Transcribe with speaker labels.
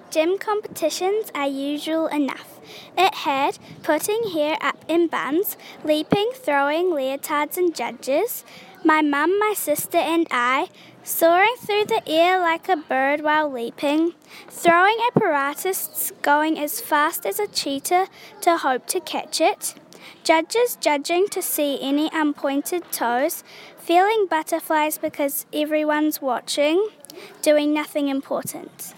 Speaker 1: Gym competitions are usual enough. It had putting hair up in buns, leaping, throwing leotards and judges. My mum, my sister and I, soaring through the air like a bird while leaping, throwing apparatus going as fast as a cheetah to hope to catch it. Judges judging to see any unpointed toes, feeling butterflies because everyone's watching, doing nothing important.